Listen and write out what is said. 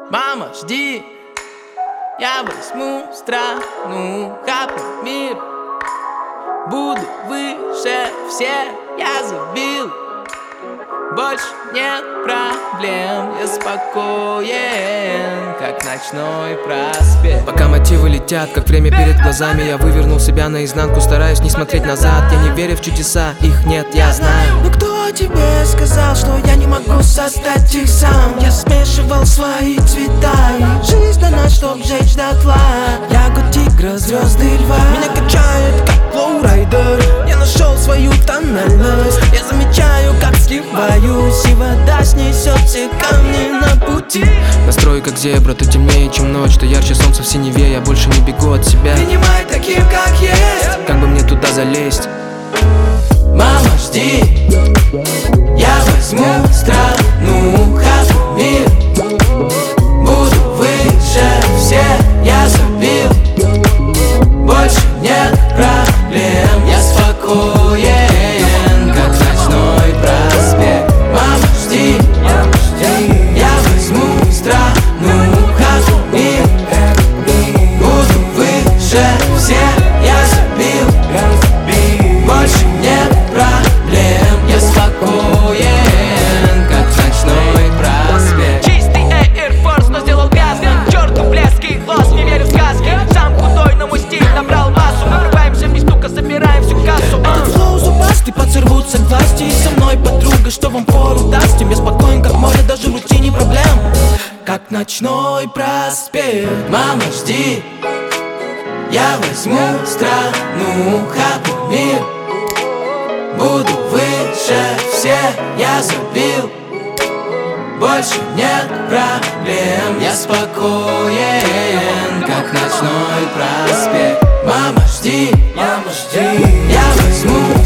Мама, жди, я возьму страну, хапну мир. Буду выше всех, я забил. Больше нет проблем, я спокоен, как ночной проспект. Пока мотивы летят, как время перед глазами, я вывернул себя наизнанку, стараюсь не смотреть назад. Я не верю в чудеса, их нет, я знаю. Но кто тебе сказал, что я не могу создать их сам? Я смешивал свои цвета, и жизнь дана, чтоб жечь дотла. Ягод тигра, звезды льва меня качает, как лоурайдер. Я нашел свою тональность, я замечаю, как сливаюсь, и вода снесет все камни на пути. Настрой как зебра, ты темнее, чем ночь, ты ярче солнца в синеве, я больше не бегу от себя. Принимай таким, как есть. Как бы мне туда залезть? Мама, жди, я возьму страну, хапну мир. Буду выше всех, я забил. Больше нет проблем, я спокоен, как ночной проспект. Мама, жди, я возьму страну, хапну мир. Буду выше всех, я забил. Больше нет проблем, я спокоен, как ночной проспект. Чистый Air Force, но сделал грязно. Черту блеск и лос, не верю в сказки. Сам худой, но мой стиль набрал массу. Мы врываемся в стука, собираем всю кассу. Этот флоу зубастый, подсорвутся власти. И со мной подруга, что вам фору даст. Я спокоен, как море, даже в рутине проблем, как ночной проспект. Мама, жди, я возьму страну, хапну мир. Буду выше всех, я забил. Больше нет проблем, я спокоен, как ночной проспект. Мама, жди, я возьму